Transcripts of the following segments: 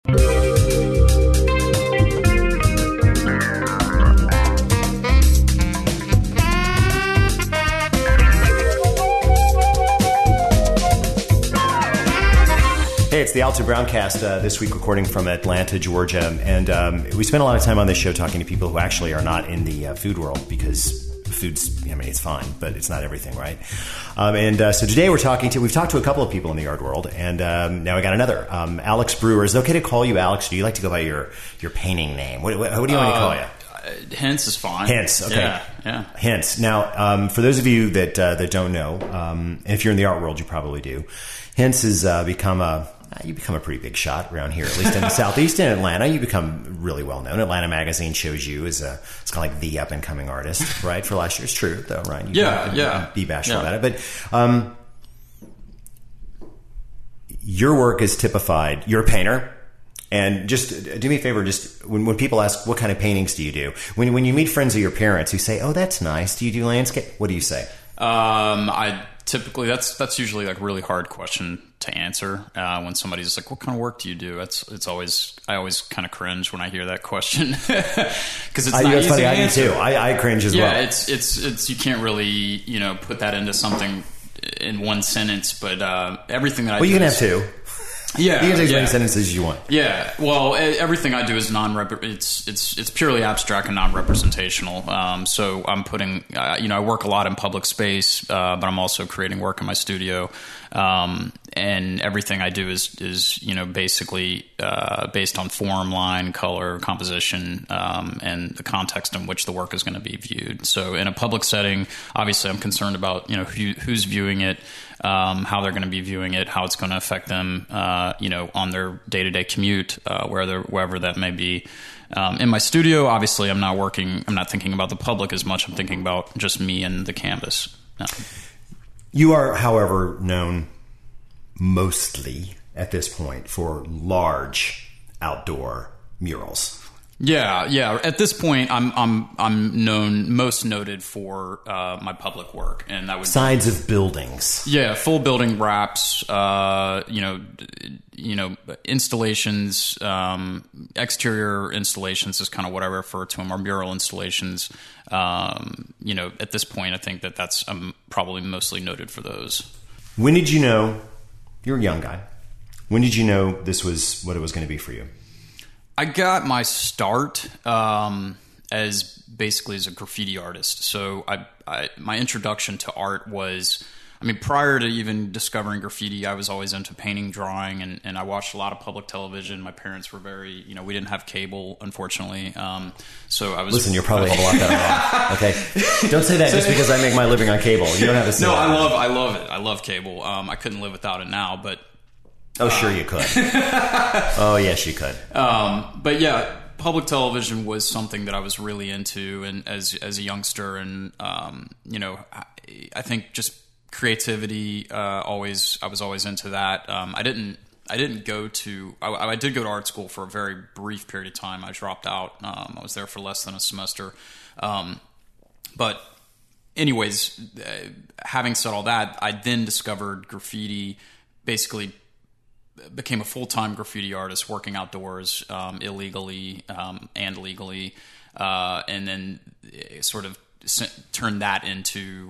Hey, it's the Alto Browncast, this week recording from Atlanta, Georgia. And we spent a lot of time on this show talking to people who actually are not in the food world, because food's, I mean, it's fine, but it's not everything, right? So today we've talked to a couple of people in the art world, and now we got another. Alex Brewer. Is it okay to call you Alex? Do you like to go by your painting name? What do you want to call you? Hints is fine. Hints, okay. Yeah. Hints. Now, for those of you that don't know, and if you're in the art world, you probably do, Hints has become a pretty big shot around here, at least in the Southeast. In Atlanta, you become really well known. Atlanta Magazine shows you as it's kind of like the up and coming artist, right? For last year, it's true though, right? Yeah. Be bashful about it, but your work is typified. You're a painter. And just do me a favor, just when people ask, what kind of paintings do you do? When you meet friends of your parents who say, oh, that's nice, do you do landscape? What do you say? I typically, that's usually like a really hard question to answer. When somebody's like, what kind of work do you do? I always kind of cringe when I hear that question. Cause it's not easy funny, to I do answer. too. I cringe as well. Yeah, it's, you can't really, put that into something in one sentence, but, everything that I do. Well, you can have two. Yeah, you can take as many sentences as you want. Yeah, well, everything I do is it's purely abstract and non-representational. So I'm putting, I work a lot in public space, but I'm also creating work in my studio, and everything I do is basically based on form, line, color, composition, and the context in which the work is going to be viewed. So in a public setting, obviously, I'm concerned about who's viewing it. How they're going to be viewing it, how it's going to affect them, on their day-to-day commute, wherever that may be. In my studio, obviously, I'm not thinking about the public as much. I'm thinking about just me and the canvas. No. You are, however, known mostly at this point for large outdoor murals. Yeah. At this point, I'm most noted for my public work, and that would sides of buildings. Yeah, full building wraps. Installations, exterior installations is kind of what I refer to them, or mural installations. At this point, I think that's I'm probably mostly noted for those. When did you know? You're a young guy. When did you know this was what it was going to be for you? I got my start as basically as a graffiti artist. So my introduction to art was, prior to even discovering graffiti, I was always into painting, drawing, and I watched a lot of public television. My parents were very, we didn't have cable, unfortunately. So I was... Listen, you're probably a lot better off. Okay? Don't say that just because I make my living on cable. You don't have to say that. No, I love it. I love cable. I couldn't live without it now, but... Oh, sure you could. Oh, yes, you could. But yeah, public television was something that I was really into, and as a youngster, and I think just creativity. I was always into that. I did go to art school for a very brief period of time. I dropped out. I was there for less than a semester. But anyways, having said all that, I then discovered graffiti. Basically, became a full-time graffiti artist working outdoors illegally and legally, and then sort of turned that into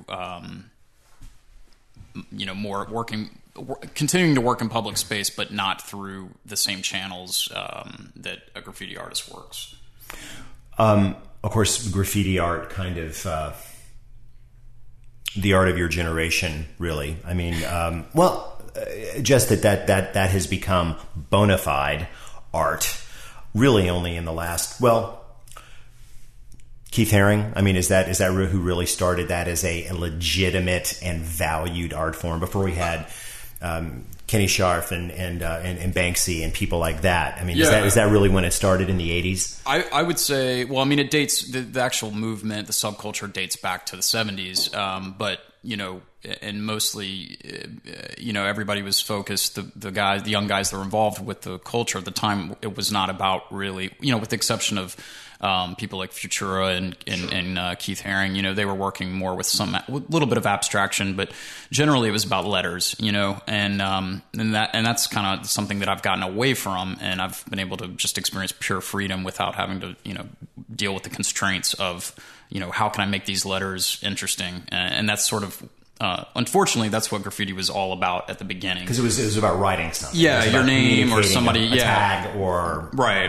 continuing to work in public space, but not through the same channels that a graffiti artist works. Of course, graffiti art kind of the art of your generation, really. Just that has become bona fide art really only in the last, Keith Haring, is that who really started that as a legitimate and valued art form before we had Kenny Scharf and Banksy and people like that? Is that really when it started in the 80s? I would say, it dates, the actual movement, the subculture dates back to the 70s, but and mostly, everybody was focused. The young guys that were involved with the culture at the time, it was not about really, with the exception of people like Futura and Keith Haring. They were working more with with a little bit of abstraction, but generally it was about letters. And that's kind of something that I've gotten away from, and I've been able to just experience pure freedom without having to deal with the constraints of how can I make these letters interesting, and that's sort of. Unfortunately, that's what graffiti was all about at the beginning. Because it was about writing something. Yeah, your name or somebody, a tag or right,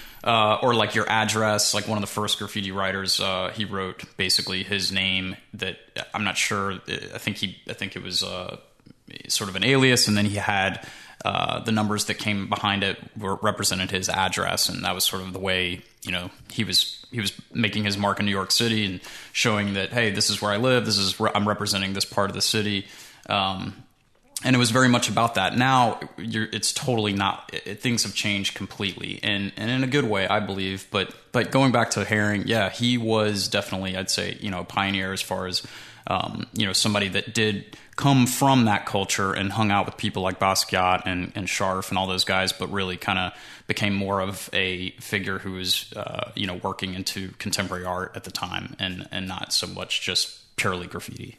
or like your address. Like one of the first graffiti writers, he wrote basically his name. That I'm not sure. I think it was sort of an alias, and then he had the numbers that came behind it represented his address, and that was sort of the way he was making his mark in New York City and showing that, hey, this is where I live. This is where I'm representing this part of the city. And it was very much about that. Now it's totally not. Things have changed completely, and in a good way, I believe. But going back to Haring, yeah, he was definitely, I'd say, a pioneer as far as somebody that did come from that culture and hung out with people like Basquiat and Scharf and all those guys, but really kind of became more of a figure who was working into contemporary art at the time and not so much just purely graffiti.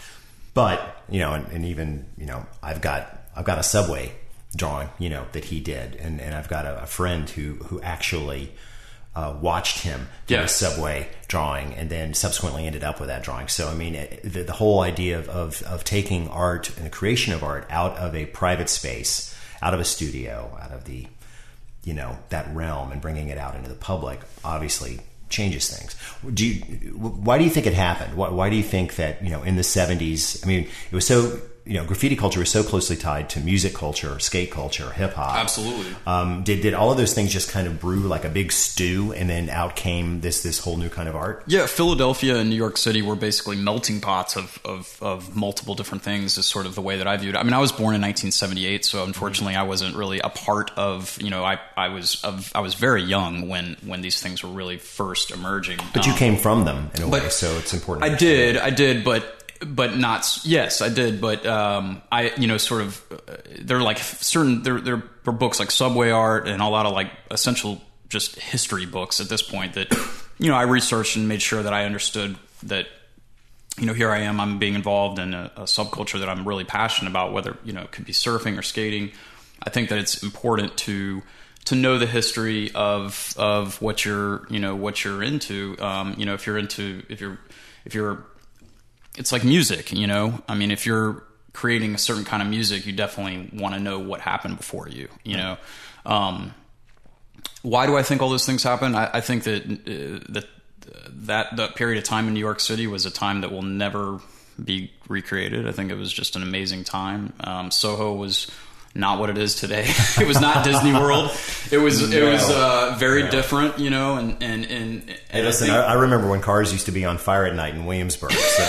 But and even I've got a subway drawing that he did, and I've got a friend who actually watched him do a subway drawing and then subsequently ended up with that drawing. So I mean, the whole idea of taking art and the creation of art out of a private space, out of a studio, out of the that realm, and bringing it out into the public obviously changes things. Why do you think it happened? Why do you think that in the 70s? I mean, it was so graffiti culture was so closely tied to music culture, skate culture, hip hop. Absolutely. Did all of those things just kind of brew like a big stew, and then out came this whole new kind of art? Yeah, Philadelphia and New York City were basically melting pots of multiple different things. Is sort of the way that I viewed it. I mean, I was born in 1978, so unfortunately, I wasn't really a part of. I was very young when these things were really first emerging. But you came from them in a way, so it's important. I did, but not. Yes, I did, but sort of. They're like certain. There were books like Subway Art and a lot of like essential just history books at this point that I researched and made sure that I understood that. Here I am. I'm being involved in a subculture that I'm really passionate about. Whether it could be surfing or skating. I think that it's important to know the history of what you're into. If you're it's like music, I mean, if you're creating a certain kind of music, you definitely want to know what happened before you, Why do I think all those things happen? I think that period of time in New York City was a time that will never be recreated. I think it was just an amazing time. Soho was not what it is today. It was not Disney World. It was very different, Hey, listen, I remember when cars used to be on fire at night in Williamsburg. So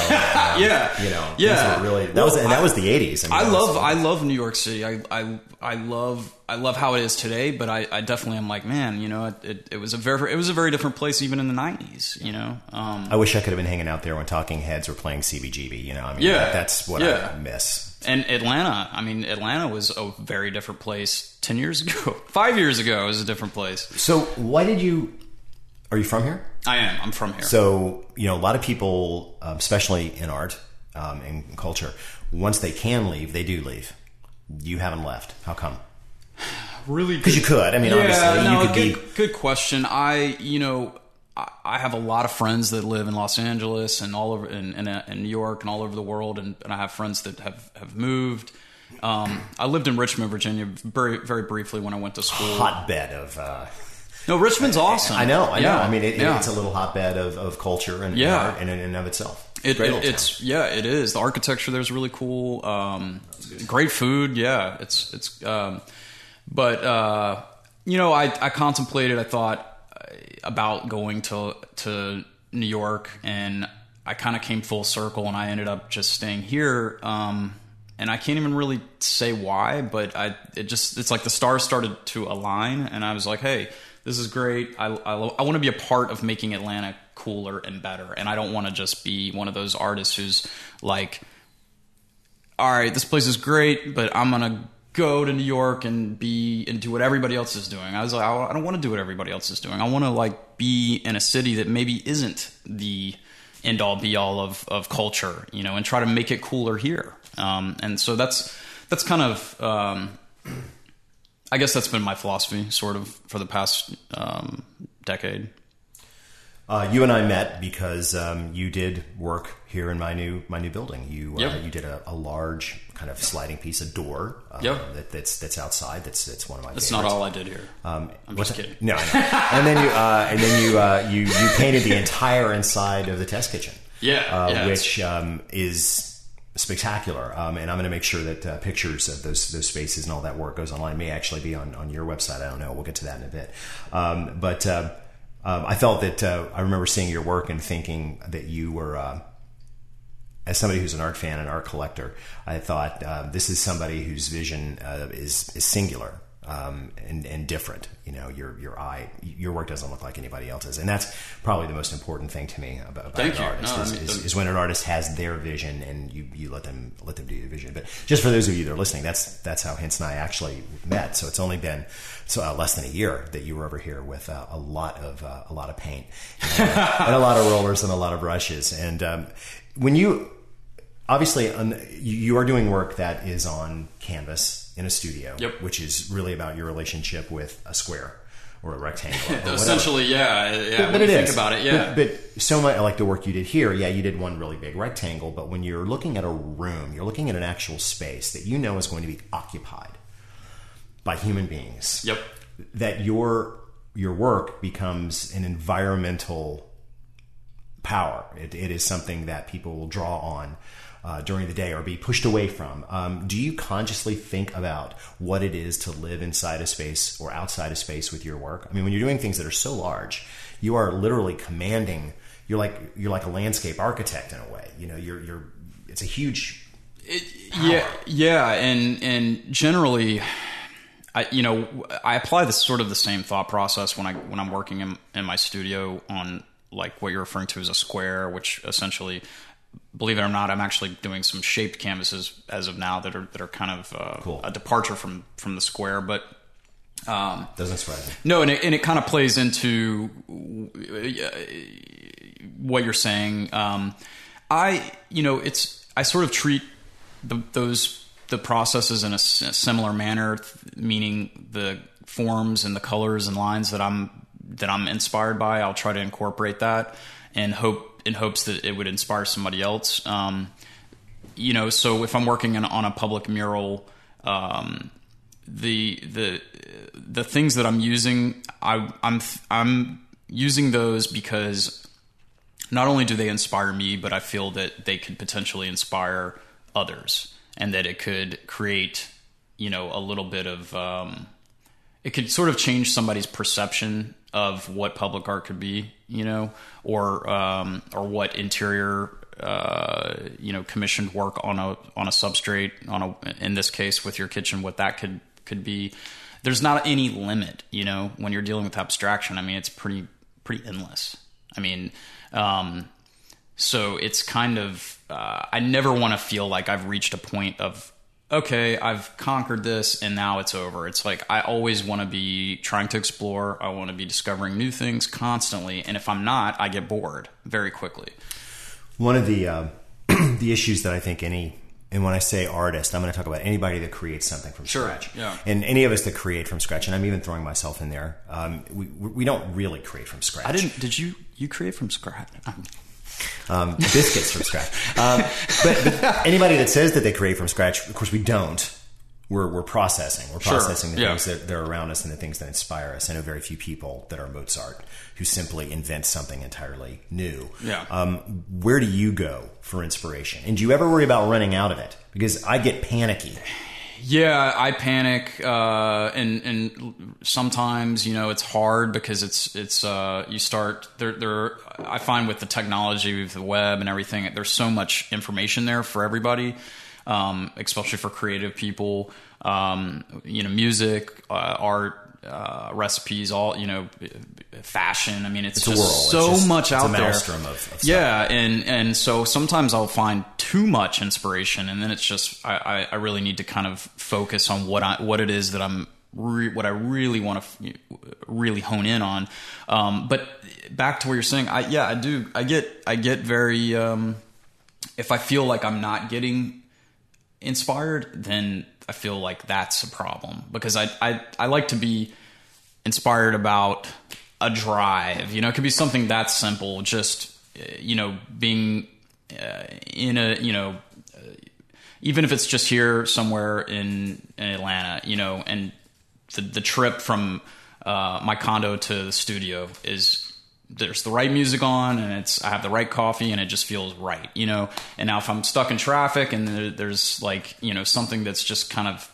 that was the 80s. I love New York City. I love how it is today, but I definitely am like, man, it was a very different place even in the 90s. I wish I could have been hanging out there when Talking Heads were playing CBGB. That's what I miss. And Atlanta was a very different place 10 years ago. 5 years ago, it was a different place. So are you from here? I am. I'm from here. So, a lot of people, especially in art and culture, once they can leave, they do leave. You haven't left. How come? Really? Because you could. I mean, obviously, you could good question. I have a lot of friends that live in Los Angeles and all over in New York and all over the world, and I have friends that have moved. I lived in Richmond, Virginia, very very briefly when I went to school. Hotbed of. No, Richmond's awesome. I know. I mean, it's a little hotbed of culture and art in and of itself. It is. The architecture there is really cool. Great food. Yeah, I contemplated. I thought about going to New York, and I kind of came full circle, and I ended up just staying here. And I can't even really say why, but it's like the stars started to align, and I was like, hey, This is great. I want to be a part of making Atlanta cooler and better. And I don't want to just be one of those artists who's like, all right, this place is great, but I'm going to go to New York and do what everybody else is doing. I was like, I don't want to do what everybody else is doing. I want to like be in a city that maybe isn't the end all be all of culture, you know, and try to make it cooler here. And so that's kind of, I guess that's been my philosophy sort of for the past decade. You and I met because you did work here in my new building. You did a large kind of sliding piece of door that's outside. That's one of my. That's favorites. not all I did here. I'm just kidding. No, I know. and then you painted the entire inside of the test kitchen. Which is spectacular. And I'm going to make sure that pictures of those spaces and all that work goes online. It may actually be on your website. I don't know. We'll get to that in a bit. But I felt that I remember seeing your work and thinking that you were, as somebody who's an art fan and art collector, I thought this is somebody whose vision is singular and different. You know, your work doesn't look like anybody else's, and that's probably the most important thing to me about an artist is when an artist has their vision and you let them do the vision. But just for those of you that are listening, that's how Hinz and I actually met. So it's only been less than a year that you were over here with a lot of paint and a lot of rollers and a lot of brushes. And when you obviously you are doing work that is on canvas in a studio, which is really about your relationship with a square or a rectangle. Or essentially, yeah. But it think is. about it, yeah. But so much like the work you did here, you did one really big rectangle. But when you're looking at a room, you're looking at an actual space that you know is going to be occupied by human beings. Yep. That your work becomes an environmental power. It is something that people will draw on during the day or be pushed away from. Do you consciously think about what it is to live inside a space or outside a space with your work? I mean, when you're doing things that are so large, you are literally commanding. You're like a landscape architect in a way. You know, it's a huge. And generally, I apply this sort of the same thought process when I'm working in my studio on like what you're referring to as a square, which essentially, believe it or not, I'm actually doing some shaped canvases as of now that are kind of cool. A departure from the square, but doesn't surprise me. No, and it kind of plays into what you're saying. I sort of treat the processes in a similar manner, meaning the forms and the colors and lines that I'm inspired by. I'll try to incorporate that in hopes that it would inspire somebody else. So if I'm working on a public mural, the things that I'm using, I'm using those because not only do they inspire me, but I feel that they could potentially inspire others, and that it could create, a little bit of, it could sort of change somebody's perception of what public art could be, or what interior, commissioned work on a substrate, in this case with your kitchen, what that could be. There's not any limit, when you're dealing with abstraction. I mean, it's pretty endless. I mean, so it's kind of, I never want to feel like I've reached a point of, okay, I've conquered this and now it's over. It's like I always want to be trying to explore. I want to be discovering new things constantly. And if I'm not, I get bored very quickly. One of the the issues that I think and when I say artist, I'm going to talk about anybody that creates something from scratch. Yeah. And any of us that create from scratch, and I'm even throwing myself in there, we don't really create from scratch. Did you create from scratch? Biscuits from scratch. But anybody that says that they create from scratch, of course we don't. We're processing. We're processing the things that are around us and the things that inspire us. I know very few people that are Mozart who simply invent something entirely new. Yeah. Where do you go for inspiration? And do you ever worry about running out of it? Because I get panicky. Yeah, I panic, and sometimes it's hard because it's you start there. I find with the technology, with the web and everything, there's so much information there for everybody, especially for creative people. Music, art, recipes, all, fashion. I mean, it's a just whirl. so much out it's a there. maelstrom of stuff. Yeah, and so sometimes I'll find too much inspiration, and then it's just I really need to kind of focus on what it is that what I really want to really hone in on. But back to what you're saying, I get very if I feel like I'm not getting inspired, then I feel like that's a problem, because I like to be inspired about a drive. It could be something that simple, just being in a even if it's just here somewhere in Atlanta, and the trip from my condo to the studio there's the right music on, and I have the right coffee, and it just feels right, And now if I'm stuck in traffic and there's like, something that's just kind of,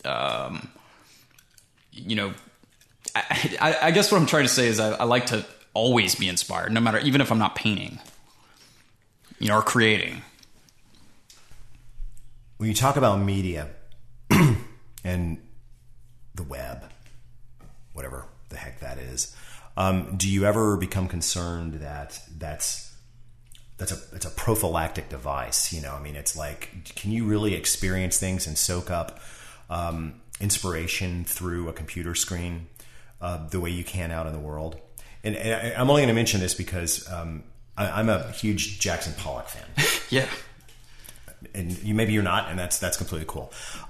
I guess what I'm trying to say is I like to always be inspired, no matter, even if I'm not painting, or creating. When you talk about media and the web, whatever the heck that is, do you ever become concerned that it's a prophylactic device? It's like, can you really experience things and soak up inspiration through a computer screen the way you can out in the world? And I'm only going to mention this because I'm a huge Jackson Pollock fan. Yeah. And maybe you're not, and that's completely cool.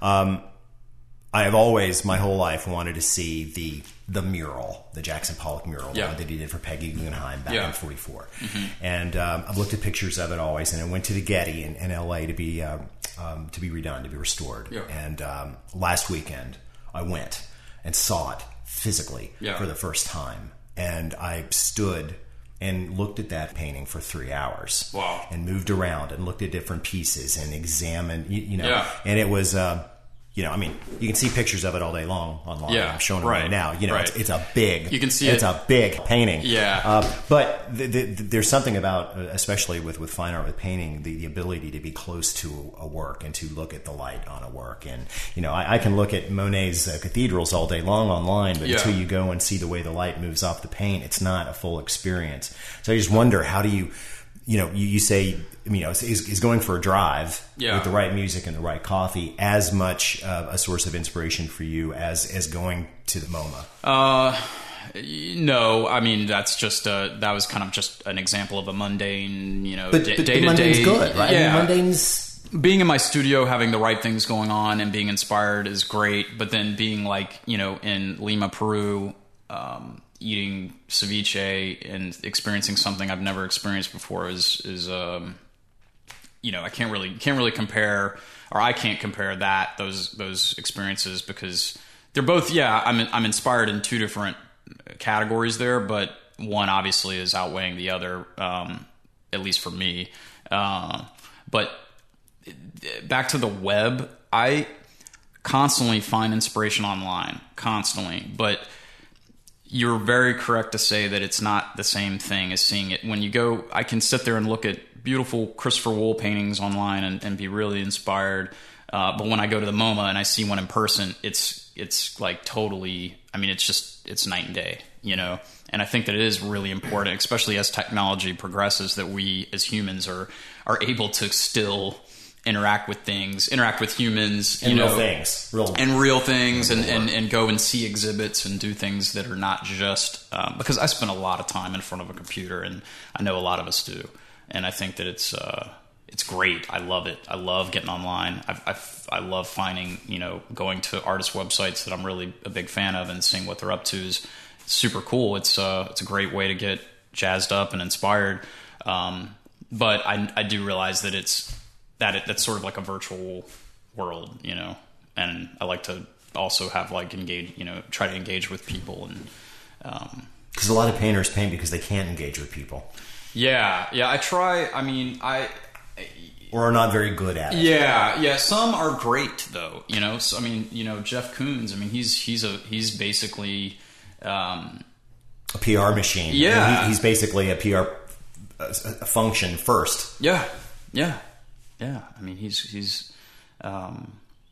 I have always, my whole life, wanted to see the mural, the Jackson Pollock mural, the one that he did for Peggy Guggenheim back in '44. Mm-hmm. And I've looked at pictures of it always, and I went to the Getty in LA to be redone, to be restored. Yeah. And last weekend, I went and saw it physically for the first time, and I stood and looked at that painting for 3 hours. Wow. And moved around and looked at different pieces and examined, and it was. You can see pictures of it all day long online. Yeah, I'm showing them right now. It's a big. You can see it's a big painting. Yeah. But there's something about, especially with fine art, with painting, the ability to be close to a work and to look at the light on a work. And I can look at Monet's cathedrals all day long online, but until you go and see the way the light moves off the paint, it's not a full experience. So I just wonder, how do you? You say, is going for a drive with the right music and the right coffee as much a source of inspiration for you as going to the MoMA? No, I mean, that's just that was kind of just an example of a mundane, but day to day. Mundane's good, right? Yeah. Mundane's being in my studio, having the right things going on, and being inspired is great. But then being like, in Lima, Peru, eating ceviche and experiencing something I've never experienced before is I can't really compare, or I can't compare those experiences, because they're both, I'm inspired in two different categories there, but one obviously is outweighing the other, at least for me. But back to the web, I constantly find inspiration online, but you're very correct to say that it's not the same thing as seeing it. When you go, I can sit there and look at beautiful Christopher Wool paintings online and be really inspired. But when I go to the MoMA and I see one in person, it's like totally, it's night and day, And I think that it is really important, especially as technology progresses, that we as humans are able to still interact with humans, and real things, and go and see exhibits and do things that are not just because I spend a lot of time in front of a computer, and I know a lot of us do, and I think that it's great. I love it. I love getting online. I love finding, going to artist websites that I'm really a big fan of and seeing what they're up to is super cool. It's a great way to get jazzed up and inspired. But I do realize that that's sort of like a virtual world, and I like to also have try to engage with people, and because a lot of painters paint because they can't engage with people. Yeah, I try. Or are not very good at it. Yeah. Some are great though, So, Jeff Koons. He's basically a PR machine. Yeah, he's basically a PR function first. Yeah. He's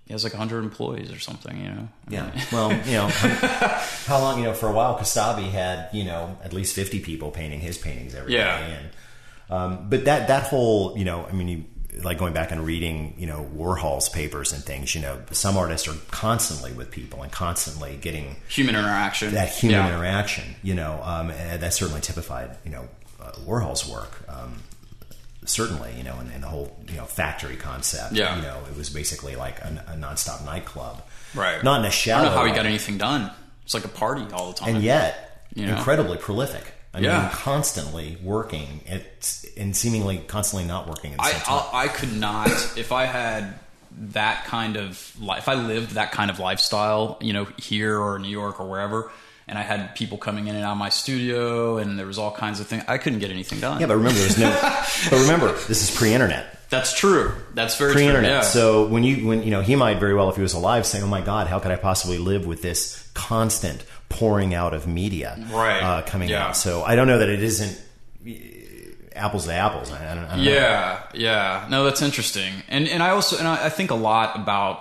he has like 100 employees or something, you know? Yeah. Well, you know, how long, you know, for a while, Kasabi had, you know, at least 50 people painting his paintings every day. And, but that whole, you know, I mean, like going back and reading, you know, Warhol's papers and things, you know, some artists are constantly with people and constantly getting human interaction. That human interaction, you know, and that certainly typified, you know, Warhol's work. Certainly, you know, and the whole, you know, factory concept. Yeah. You know, it was basically like a nonstop nightclub. Right. Not in a shallow I don't know how he way. got anything done. It's like a party all the time. And yet, you know? incredibly prolific. I mean, constantly working and seemingly constantly not working at the same time. I could not, if I had that kind of life, if I lived that kind of lifestyle, you know, here or New York or wherever, and I had people coming in and out of my studio, and there was all kinds of things, I couldn't get anything done. Yeah, but remember, this is pre-internet. That's true. That's very pre-internet. True. Yeah. So when you know, he might very well, if he was alive, say, "Oh my God, how could I possibly live with this constant pouring out of media coming out?" So I don't know that it isn't apples to apples. I don't know. Yeah. No, that's interesting. And I also I think a lot about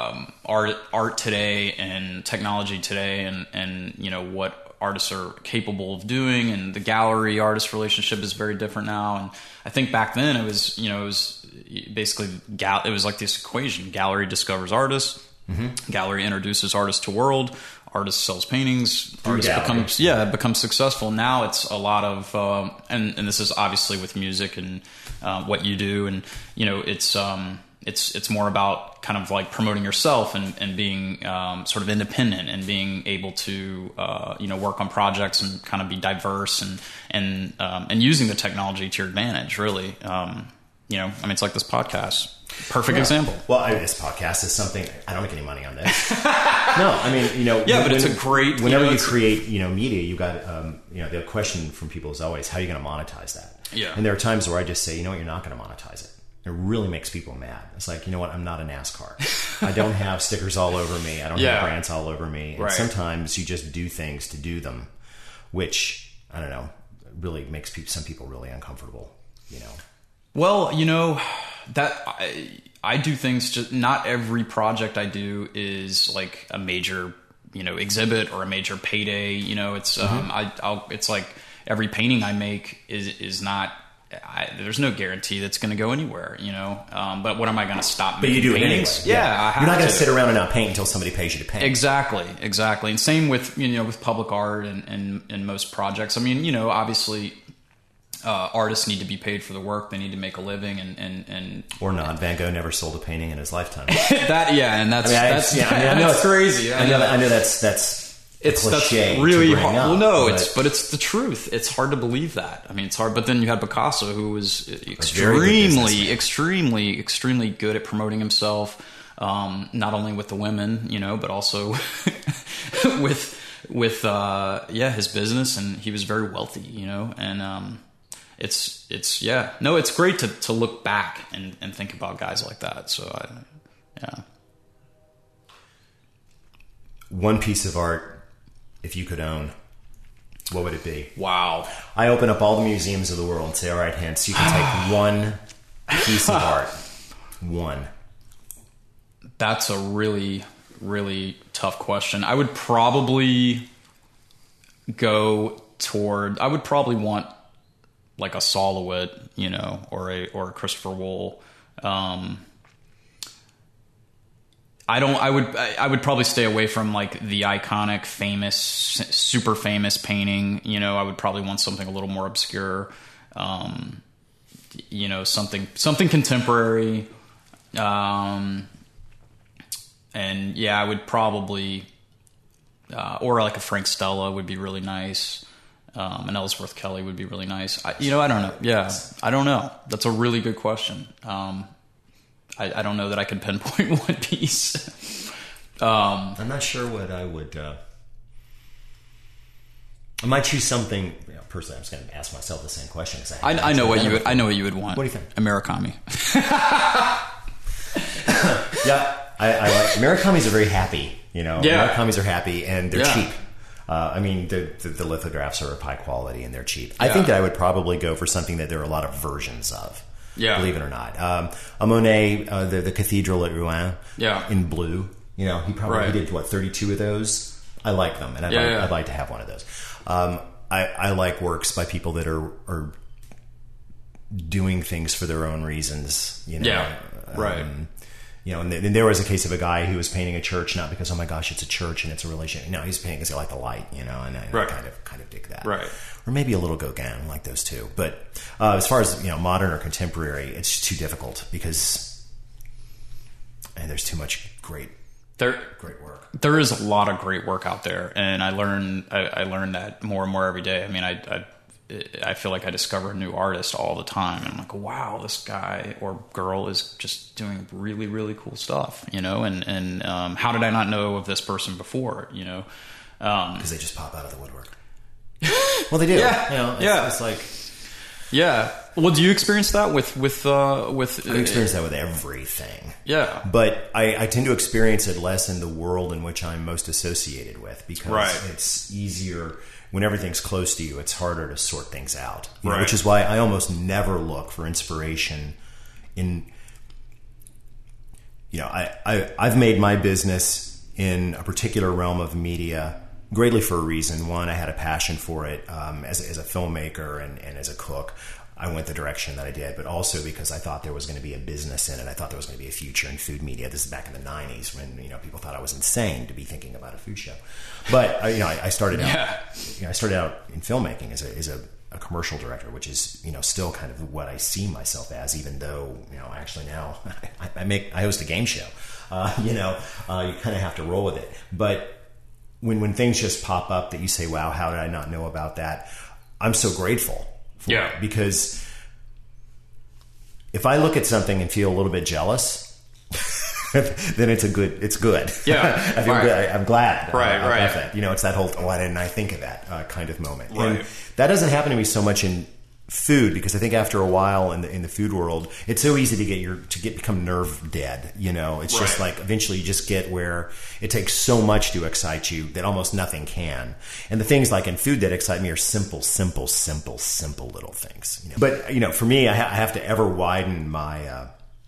art today and technology today, and you know what artists are capable of doing, and the gallery artist relationship is very different now. And I think back then it was basically it was like this equation: gallery discovers artists, gallery introduces artists to world, artist sells paintings, artist becomes successful. Now it's a lot of and this is obviously with music and what you do, and you know it's more about kind of like promoting yourself and being sort of independent and being able to work on projects and kind of be diverse and using the technology to your advantage. Really, I mean, it's like this podcast. Perfect example. Well, this podcast is something, I don't make any money on this. No, I mean, you know, but it's a great. Whenever you create, you know, media, you got, you know, the question from people is always, how are you going to monetize that? Yeah. And there are times where I just say, you know what, you're not going to monetize it. It really makes people mad. It's like, you know what, I'm not a NASCAR. I don't have stickers all over me. I don't have brands all over me. And sometimes you just do things to do them, which, I don't know, really makes some people really uncomfortable, you know. Well, you know, that I do things, just not every project I do is like a major, you know, exhibit or a major payday. You know, it's it's like every painting I make is not. There's no guarantee that's going to go anywhere, you know. But what am I going to stop making? But you do paintings? it anyway. Yeah, you're not going to sit around and not paint until somebody pays you to paint. Exactly. And same with with public art and most projects. I mean, you know, obviously. Artists need to be paid for the work. They need to make a living, and or not. Van Gogh never sold a painting in his lifetime. I know it's crazy. I know that's cliche. Really to bring hard. Up, well, no, but it's the truth. It's hard to believe that. I mean, it's hard. But then you had Picasso, who was extremely good at promoting himself, not only with the women, you know, but also with his business, and he was very wealthy, you know, and it's great to look back and think about guys like that. So one piece of art, if you could own, what would it be? Wow. I open up all the museums of the world and say, all right, Hans, you can take one piece of art. One. That's a really, really tough question. I would probably want like a Solowit, you know, or a Christopher Wool. I would probably stay away from like the iconic, famous, super famous painting. You know, I would probably want something a little more obscure. You know, something contemporary. And yeah, I would probably, or like a Frank Stella would be really nice. An Ellsworth Kelly would be really nice. I don't know. Yeah, I don't know. That's a really good question. I don't know that I could pinpoint one piece. I'm not sure what I would. I might choose something. You know, personally, I'm just going to ask myself the same question. I know what you would. I know what you would want. What do you think? Murakami. Yeah, I like Murakamis are very happy. You know, Murakamis are happy and they're cheap. I mean, the lithographs are of high quality and they're cheap. I think that I would probably go for something that there are a lot of versions of. Yeah. Believe it or not. A Monet, the Cathedral at Rouen, in blue. You know, he did 32 of those. I like them, and I'd like to have one of those. I like works by people that are doing things for their own reasons. You know, you know, and there was a case of a guy who was painting a church not because, oh my gosh, it's a church and it's a religion. No, he's painting because he liked the light. You know, and I kind of dig that. Right. Or maybe a little Gauguin, like those two. But as far as, you know, modern or contemporary, it's too difficult because there's too much great work. There is a lot of great work out there, and I learn that more and more every day. I mean, I feel like I discover a new artist all the time, and I'm like, wow, this guy or girl is just doing really, really cool stuff, you know. And how did I not know of this person before, you know? Because they just pop out of the woodwork. Well, they do. Yeah. You know, it's like, yeah. Well, do you experience that with? I experience that with everything. Yeah. But I tend to experience it less in the world in which I'm most associated with, because it's easier when everything's close to you. It's harder to sort things out, you know, which is why I almost never look for inspiration in. You know, I've made my business in a particular realm of media greatly for a reason. One, I had a passion for it as a filmmaker and as a cook. I went the direction that I did, but also because I thought there was going to be a business in it. I thought there was going to be a future in food media. This is back in the 90s when, you know, people thought I was insane to be thinking about a food show. But I started out. I started out in filmmaking as a commercial director, which is, you know, still kind of what I see myself as, even though, you know, actually now I host a game show. You know, you kind of have to roll with it. But when things just pop up that you say, wow, how did I not know about that? I'm so grateful for it, because if I look at something and feel a little bit jealous, then it's good. Yeah. I feel good. I'm glad. Right. That. You know, it's that whole, why didn't I think of that kind of moment. Right. And that doesn't happen to me so much in food, because I think after a while in the food world, it's so easy to become nerve dead. You know, it's just like eventually you just get where it takes so much to excite you that almost nothing can. And the things like in food that excite me are simple little things. You know? But you know, for me, I have to ever widen my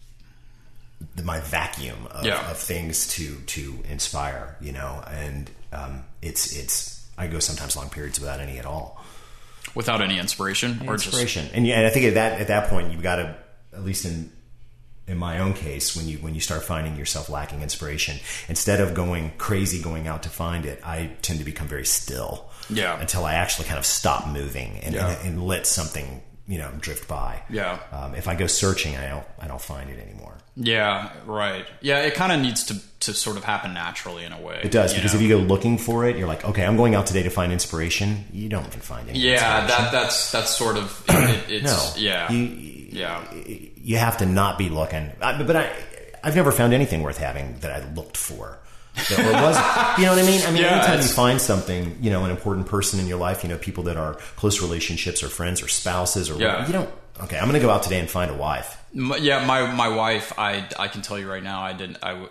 vacuum of things to inspire. You know, and it's I go sometimes long periods without any at all. Without any inspiration, or inspiration, and I think at that point you've got to, at least in my own case, when you start finding yourself lacking inspiration, instead of going crazy going out to find it, I tend to become very still, until I actually kind of stop moving and let something, you know, drift by. If I go searching, I don't find it anymore. Yeah, right. Yeah, it kind of needs to sort of happen naturally in a way. It does, because if you go looking for it, you're like, okay, I'm going out today to find inspiration. You don't even find any inspiration. That's sort of it's you have to not be looking. But I've never found anything worth having that I looked for. Or was, you know what I mean? I mean, anytime you find something, you know, an important person in your life, you know, people that are close relationships or friends or spouses or whatever, you don't. Okay, I'm going to go out today and find a wife. My wife, I can tell you right now, I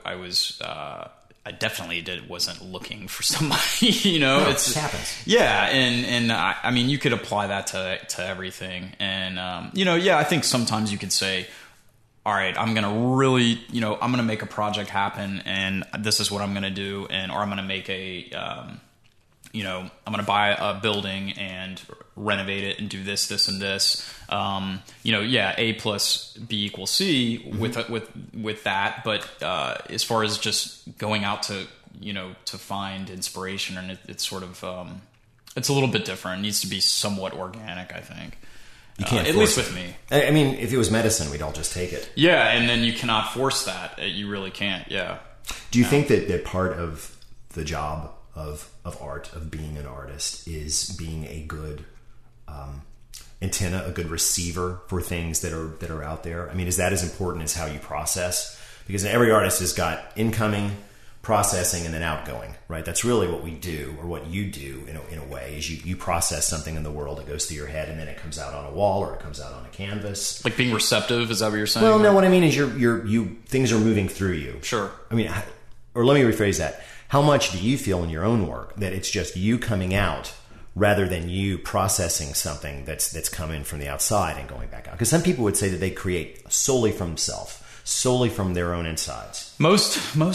definitely wasn't looking for somebody, you know. No, it just happens. Yeah, and I mean, you could apply that to everything. And, you know, I think sometimes you could say, all right, I'm going to really, you know, I'm going to make a project happen, and this is what I'm going to do, or I'm going to make you know, I'm going to buy a building and renovate it and do this, and this. You know, A plus B equals C with that. But as far as just going out to, you know, to find inspiration, and it's sort of it's a little bit different. It needs to be somewhat organic, I think. You can't at least with me. I mean, if it was medicine, we'd all just take it. Yeah, and then you cannot force that. You really can't. Yeah. Do you think that part of the job of art, of being an artist, is being a good antenna, a good receiver for things that are out there? I mean, is that as important as how you process? Because every artist has got incoming, processing, and then outgoing, right? That's really what we do, or what you do in a way, is you process something in the world that goes through your head, and then it comes out on a wall or it comes out on a canvas. Like being receptive, is that what you're saying? Well, no, what I mean is things are moving through you. Sure. I mean, or let me rephrase that. How much do you feel in your own work that it's just you coming out rather than you processing something that's come in from the outside and going back out? Because some people would say that they create solely from themselves, solely from their own insides. Most of my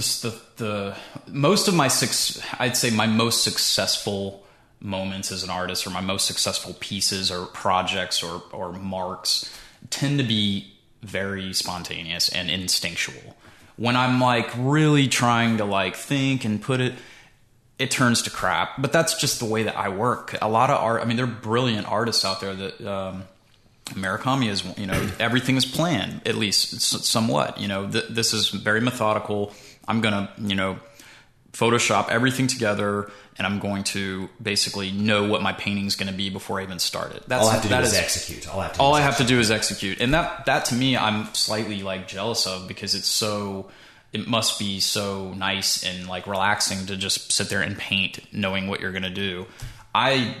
I'd say my most successful moments as an artist, or my most successful pieces or projects or marks, tend to be very spontaneous and instinctual. When I'm like really trying to like think and put it turns to crap. But that's just the way that I work. A lot of art, I mean, there are brilliant artists out there that Murakami is, everything is planned, at least somewhat. This is very methodical. I'm going to, Photoshop everything together, and I'm going to basically know what my painting's going to be before I even start it. All I have to do is execute. All I have to do is execute. And that to me, I'm slightly like jealous of, because it must be so nice and like relaxing to just sit there and paint knowing what you're going to do. I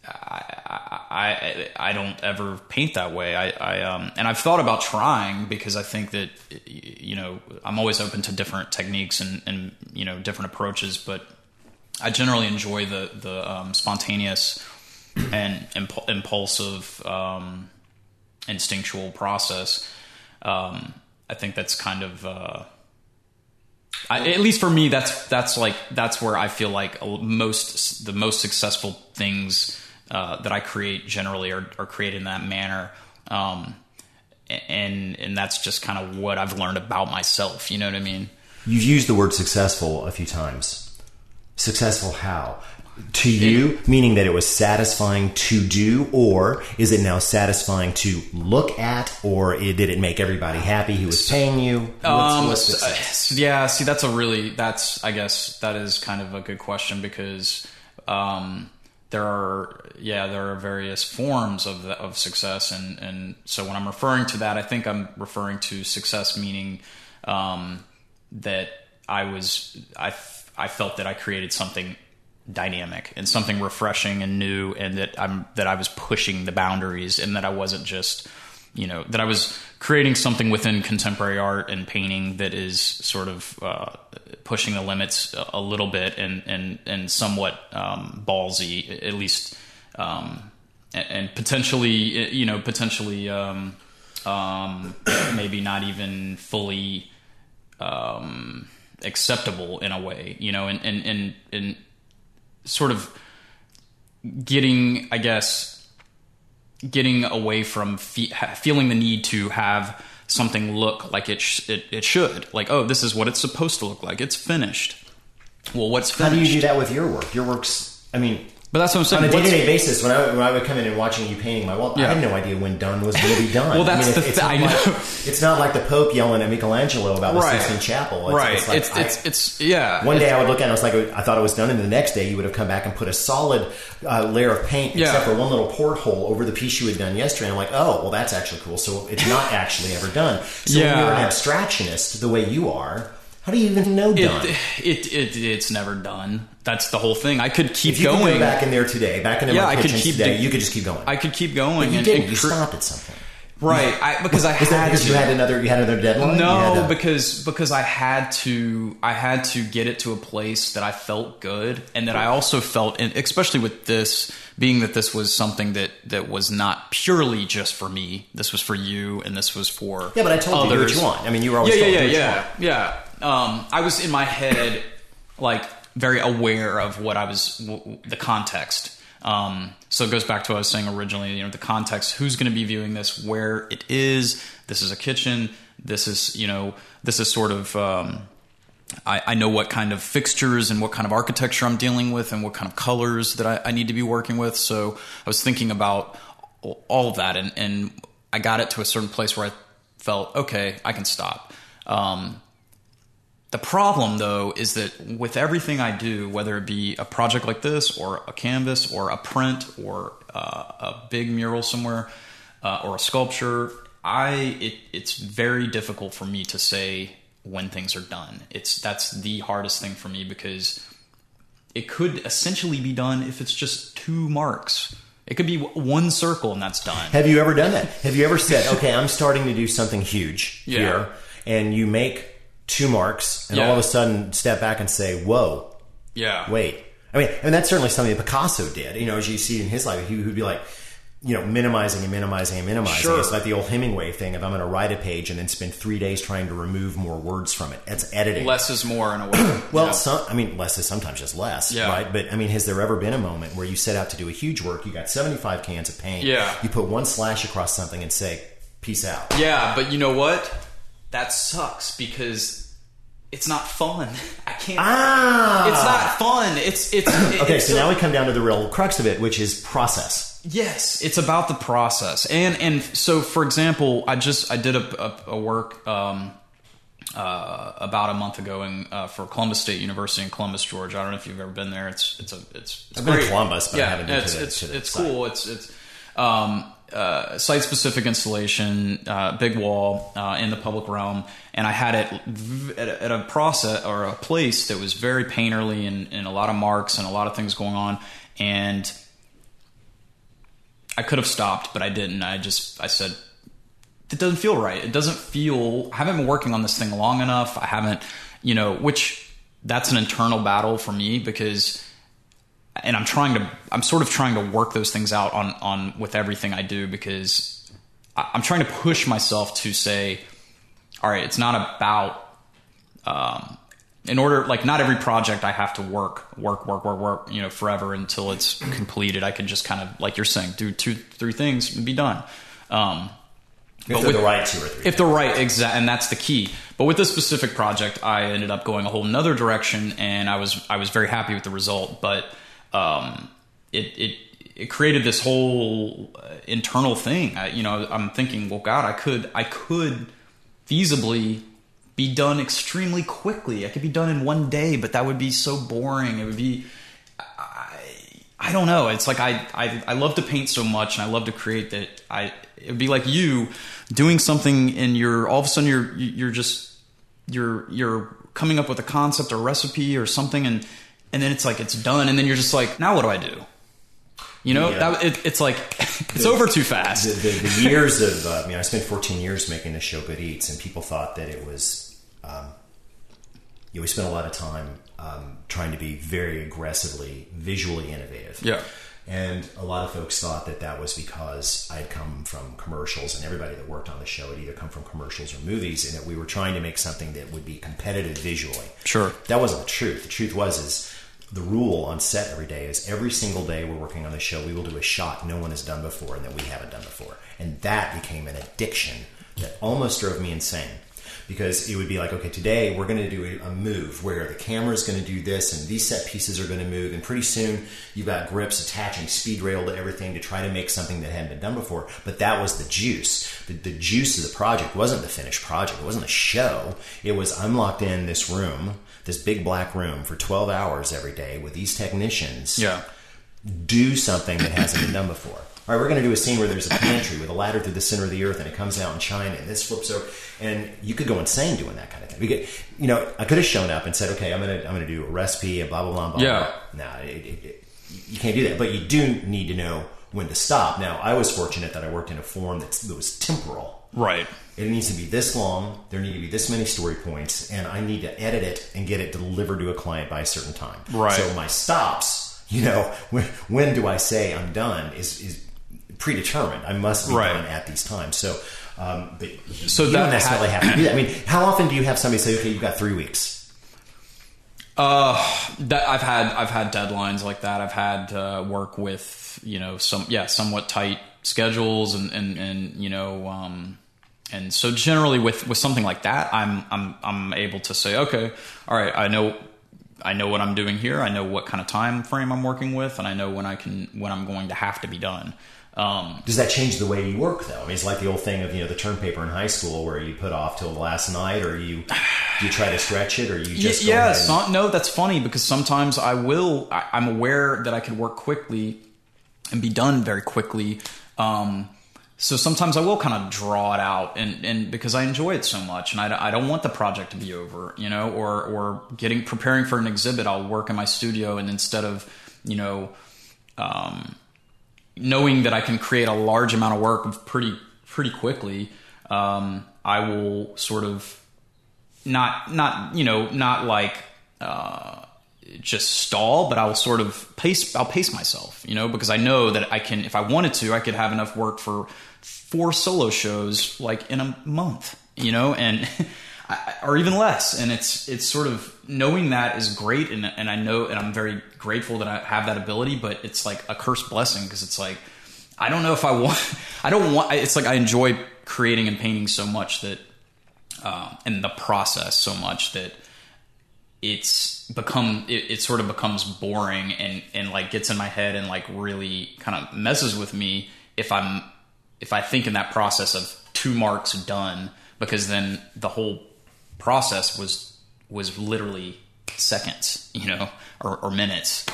don't ever paint that way. And I've thought about trying, because I think that, I'm always open to different techniques and different approaches, but I generally enjoy the spontaneous and impulsive, instinctual process. I think that's kind of, at least for me, that's where I feel like the most successful things that I create generally are created in that manner, and that's just kind of what I've learned about myself. You know what I mean? You've used the word successful a few times. Successful how? To you, meaning that it was satisfying to do, or is it now satisfying to look at, or did it make everybody happy who was paying you? What's success? Yeah, see, I guess that is kind of a good question, because there are various forms of success, and so when I'm referring to that, I think I'm referring to success meaning that I felt that I created something dynamic and something refreshing and new, and that I was pushing the boundaries, and that I wasn't just, that I was creating something within contemporary art and painting that is sort of pushing the limits a little bit and somewhat ballsy, at least, and potentially maybe not even fully acceptable in a way, and sort of getting away from feeling the need to have something look like it should. Like, oh, this is what it's supposed to look like. It's finished. Well, what's finished? How do you do that with your work? Your work's, but that's what I'm saying. On a day-to-day basis, when I would come in and watching you painting my wall, I had no idea when done was going to be done. Well, that's I know. It's not like the Pope yelling at Michelangelo about the Sistine Chapel. It's yeah. One day I would look at it, I thought it was done, and the next day you would have come back and put a solid layer of paint, except for one little porthole over the piece you had done yesterday. And I'm like, oh, well, that's actually cool. So it's not actually ever done. So when you're an abstractionist, the way you are, how do you even know done? It's never done. That's the whole thing. I could keep going. If you go back in there today, back in my kitchen today, you could just keep going. I could keep going. But you didn't. You stopped at some point. Right. Because I had to. You had another deadline? No, because I had to get it to a place that I felt good, and that I also felt, and especially with this, being that this was something that was not purely just for me. This was for you, and this was for but I told others. You what you want. You were always told what you want. Yeah. I was in my head, like, very aware of what I was, the context. So it goes back to what I was saying originally, the context, who's going to be viewing this, where it is. This is a kitchen. This is sort of, I know what kind of fixtures and what kind of architecture I'm dealing with and what kind of colors that I need to be working with. So I was thinking about all of that, and I got it to a certain place where I felt, okay, I can stop. The problem, though, is that with everything I do, whether it be a project like this or a canvas or a print or a big mural somewhere or a sculpture, it's very difficult for me to say when things are done. That's the hardest thing for me, because it could essentially be done if it's just 2 marks. It could be 1 circle and that's done. Have you ever done that? Have you ever said, okay, I'm starting to do something huge here, and you make 2 marks, and all of a sudden step back and say, whoa, wait, I mean, and that's certainly something that Picasso did. As you see in his life, he would be like, minimizing and minimizing and minimizing. Sure. It's like the old Hemingway thing of I'm going to write a page and then spend 3 days trying to remove more words from it. That's editing. Less is more in a way. Well, less is sometimes just less, right? But has there ever been a moment where you set out to do a huge work, you got 75 cans of paint, you put one slash across something and say, peace out. Yeah, but you know what? That sucks because it's not fun. I can't. It's not fun. Okay, so now we come down to the real crux of it, which is process. Yes, it's about the process. And so, for example, I did a work about a month ago for Columbus State University in Columbus, Georgia. I don't know if you've ever been there. It's I've been to Columbus, but I haven't been to the it's cool. It's site-specific installation, big wall in the public realm, and I had it at a process or a place that was very painterly and a lot of marks and a lot of things going on, and I could have stopped, but I didn't. I said, it doesn't feel right. It doesn't feel, I haven't been working on this thing long enough. I haven't, which that's an internal battle for me because, and I'm sort of trying to work those things out on with everything I do because I'm trying to push myself to say, all right, it's not about, not every project I have to work, forever until it's completed. I can just kind of, like you're saying, do 2-3 things and be done. If they're the right 2 or 3. If they're right, exactly, and that's the key. But with this specific project, I ended up going a whole nother direction, and I was very happy with the result. But it created this whole internal thing. I'm thinking, well, God, I could feasibly be done extremely quickly. I could be done in one day, but that would be so boring. It would be, I don't know. It's like I love to paint so much and I love to create that it would be like you doing something and all of a sudden you're coming up with a concept or recipe or something and then it's like it's done and then you're just like, now what do I do? It's like it's over too fast. The years of I spent 14 years making the show Good Eats, and people thought that it was. We spent a lot of time trying to be very aggressively visually innovative. Yeah. And a lot of folks thought that was because I had come from commercials, and everybody that worked on the show had either come from commercials or movies, and that we were trying to make something that would be competitive visually. Sure. That wasn't the truth. The truth is the rule on set every day is every single day we're working on the show, we will do a shot no one has done before and that we haven't done before. And that became an addiction that almost drove me insane. Because it would be like, okay, today we're going to do a move where the camera is going to do this and these set pieces are going to move. And pretty soon you've got grips attaching speed rail to everything to try to make something that hadn't been done before. But that was the juice. The juice of the project wasn't the finished project. It wasn't a show. It was, I'm locked in this room, this big black room for 12 hours every day with these technicians. Yeah. Do something that hasn't been done before. All right, we're going to do a scene where there's a pantry with a ladder through the center of the earth and it comes out in China and this flips over, and you could go insane doing that kind of thing. I could have shown up and said, okay, I'm going to do a recipe and blah blah blah blah. Yeah. Blah. No, you can't do that, but you do need to know when to stop. Now, I was fortunate that I worked in a form that was temporal. Right. It needs to be this long. There need to be this many story points, and I need to edit it and get it delivered to a client by a certain time. Right. So my stops, when do I say I'm done is predetermined. I must be done at these times. So, but you don't necessarily have to do that. I mean, how often do you have somebody say, "Okay, you've got 3 weeks"? I've had deadlines like that. I've had work with somewhat tight schedules and so generally with something like that, I'm able to say, okay, all right, I know what I'm doing here. I know what kind of time frame I'm working with, and I know when I'm going to have to be done. Does that change the way you work, though? I mean, it's like the old thing of the term paper in high school, where you put off till the last night, or do you try to stretch it, or you just no, that's funny because sometimes I'm aware that I can work quickly and be done very quickly. So sometimes I will kind of draw it out, and because I enjoy it so much, and I don't want the project to be over, or preparing for an exhibit, I'll work in my studio, and instead of knowing that I can create a large amount of work pretty quickly, I will sort of not like just stall, but I will sort of I'll pace myself, because I know that I can, if I wanted to, I could have enough work for 4 solo shows like in a month, and or even less. And it's sort of knowing that is great. And I know, and I'm very grateful that I have that ability, but it's like a cursed blessing, because it's like, I don't know if it's like I enjoy creating and painting so much that, and the process so much that it sort of becomes boring and like gets in my head and like really kind of messes with me if I think in that process of 2 marks done, because then the whole process was literally seconds, or minutes.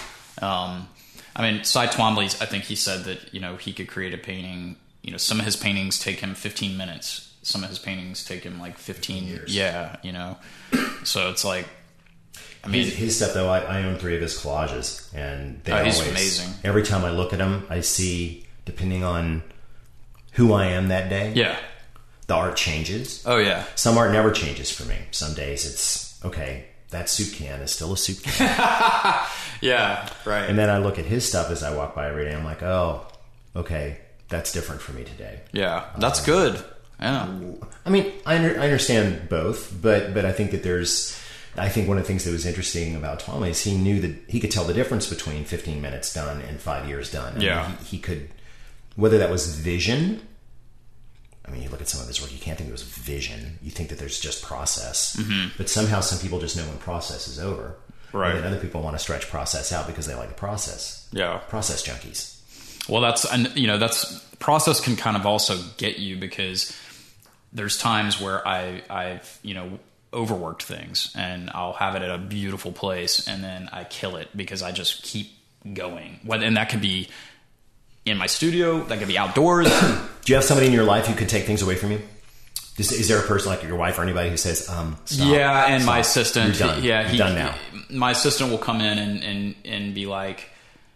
Cy Twombly, I think he said that, he could create a painting, some of his paintings take him 15 minutes. Some of his paintings take him like 15 years. Yeah. So it's like, his stuff though, I own 3 of his collages, and he's amazing. Every time I look at them, I see, depending on who I am that day. Yeah. The art changes. Oh yeah. Some art never changes for me. Some days it's okay. That soup can is still a soup can. Yeah, right. And then I look at his stuff as I walk by every day. I'm like, oh, okay, that's different for me today. Yeah, that's good. Yeah. I understand both, but I think that I think one of the things that was interesting about Twombly is he knew that he could tell the difference between 15 minutes done and 5 years done. He could, whether that was vision. You look at some of his work, you can't think it was vision. You think that there's just process. Mm-hmm. But somehow some people just know when process is over. Right. And then other people want to stretch process out because they like the process. Yeah. Process junkies. Well, that's process can kind of also get you, because there's times where I've overworked things, and I'll have it at a beautiful place, and then I kill it because I just keep going. And that could be in my studio, that could be outdoors. Do you have somebody in your life who could take things away from you? Is there a person like your wife or anybody who says, stop? Yeah, and stop. my assistant. You're done. Yeah, You're done now. My assistant will come in and be like,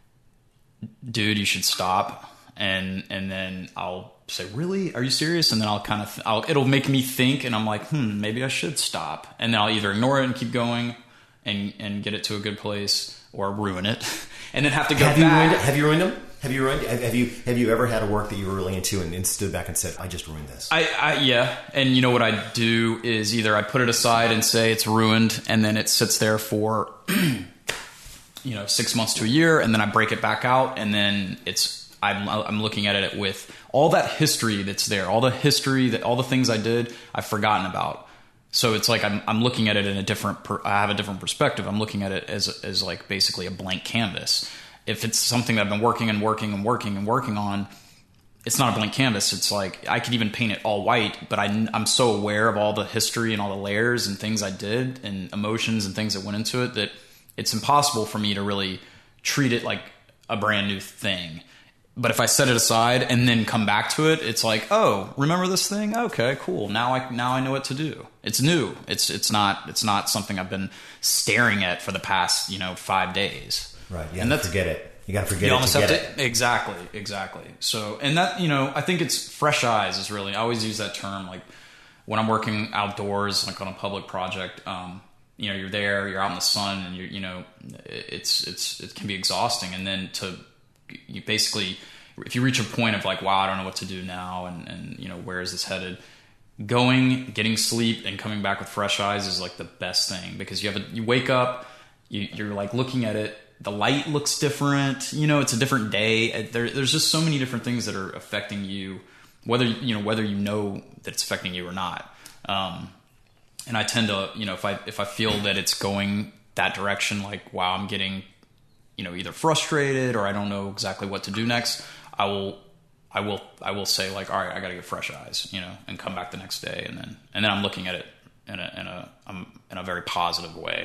dude, you should stop. And then I'll say, really? Are you serious? And then it'll make me think, and I'm like, maybe I should stop. And then I'll either ignore it and keep going and get it to a good place, or ruin it, and then have to go back. Have you ruined them? Have you ever had a work that you were really into and stood back and said, I just ruined this? Yeah. And what I do is either I put it aside and say it's ruined, and then it sits there for 6 months to a year, and then I break it back out, and then I'm looking at it with all that history that's there, all the things I did, I've forgotten about. So it's like I'm looking at it in I have a different perspective. I'm looking at it as like basically a blank canvas. If it's something that I've been working on, it's not a blank canvas. It's like I could even paint it all white, but I'm so aware of all the history and all the layers and things I did and emotions and things that went into it that it's impossible for me to really treat it like a brand new thing. But if I set it aside and then come back to it, it's like, oh, remember this thing? Okay, cool. Now I know what to do. It's new. It's not something I've been staring at for the past 5 days. Right. You have to forget it. You got to forget it to get it. Exactly. So, and that, I think it's fresh eyes is really, I always use that term, like when I'm working outdoors, like on a public project, you're there, you're out in the sun, and it can be exhausting. And then you basically, if you reach a point of like, wow, I don't know what to do now, and where is this headed? Getting sleep and coming back with fresh eyes is like the best thing, because you wake up, you're like looking at it, the light looks different, it's a different day. There's just so many different things that are affecting you, whether you know that it's affecting you or not. And I tend to, if I feel that it's going that direction, like, wow, I'm getting, either frustrated or I don't know exactly what to do next, I will say like, all right, I got to get fresh eyes, and come back the next day, and then I'm looking at it in a very positive way,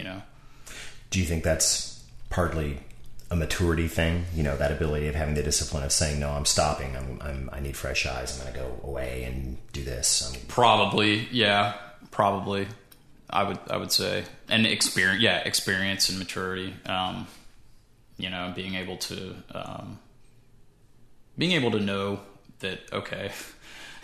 Do you think that's partly a maturity thing? That ability of having the discipline of saying, no, I'm stopping. I need fresh eyes. I'm going to go away and do this. Probably. Yeah, probably. I would say, and experience and maturity, being able to know that, okay,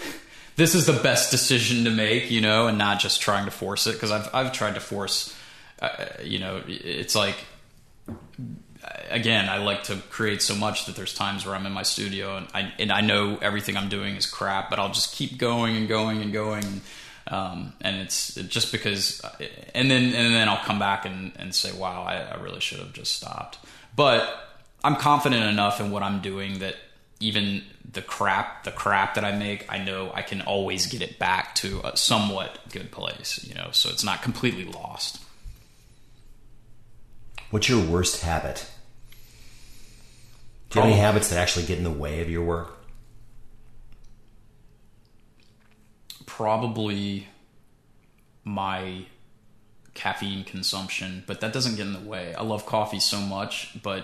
this is the best decision to make, and not just trying to force it. Cause I've tried to force, it's like, again, I like to create so much that there's times where I'm in my studio and I know everything I'm doing is crap, but I'll just keep going and going and going. And it's just because, and then I'll come back and say, wow, I really should have just stopped. But I'm confident enough in what I'm doing that even the crap that I make, I know I can always get it back to a somewhat good place, so it's not completely lost. What's your worst habit? Do you have any habits that actually get in the way of your work? Probably my caffeine consumption, but that doesn't get in the way. I love coffee so much, but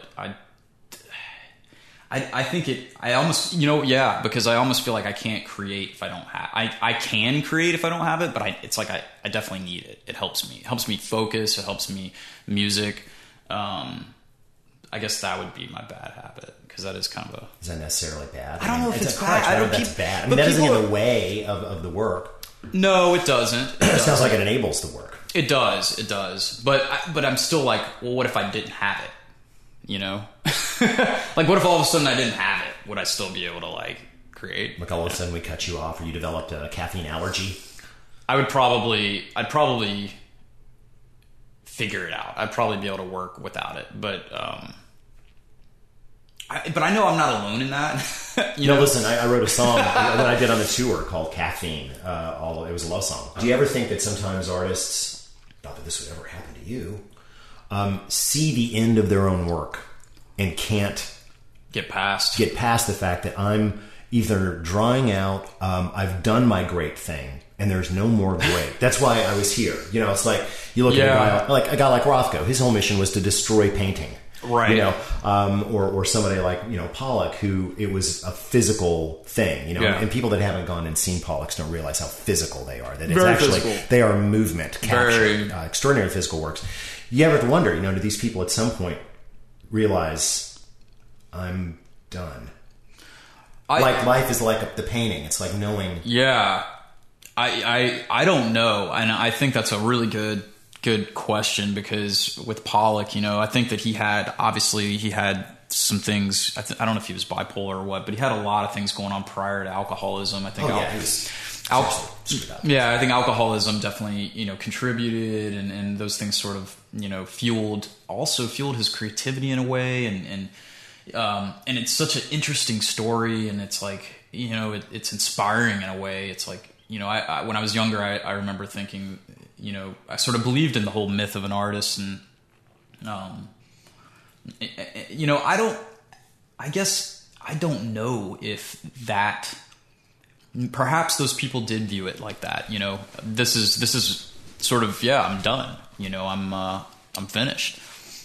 I think I almost, because I almost feel like I can't create if I don't have, I can create if I don't have it, but it's like I definitely need it. It helps me. It helps me focus. It helps me music. I guess that would be my bad habit, because that is kind of a... Is that necessarily bad? I don't know if it's bad. I don't think that's bad. I mean, that doesn't get in the way of the work. No, it doesn't. It sounds like it enables the work. It does. But I'm still like, well, what if I didn't have it? Like, what if all of a sudden I didn't have it? Would I still be able to, like, create? Like, all of a sudden we cut you off or you developed a caffeine allergy? I'd probably figure it out. I'd probably be able to work without it. But I know I'm not alone in that. Listen, I wrote a song that I did on the tour called Caffeine. It was a love song. Do you ever think that sometimes artists, not that this would ever happen to you, see the end of their own work and can't get past the fact that I'm either drying out, I've done my great thing, and there's no more great. That's why I was here. It's like you look at a guy like Rothko. His whole mission was to destroy painting. Right. Or somebody like, Pollock, who it was a physical thing, and people that haven't gone and seen Pollock's don't realize how physical they are. That it's very actually, physical. They are movement, capture, extraordinary physical works. You ever wonder, do these people at some point realize I'm done? Like life is like the painting. It's like knowing. Yeah. I don't know. And I think that's a really good question, because with Pollock, I think that he had some things. I don't know if he was bipolar or what, but he had a lot of things going on prior to alcoholism. I think. I think alcoholism definitely, contributed, and those things sort of, fueled his creativity in a way, and it's such an interesting story, and it's like, it's inspiring in a way. It's like, I when I was younger, I remember thinking, I sort of believed in the whole myth of an artist, and, I don't know if that, perhaps those people did view it like that. This is sort of, I'm done. I'm finished.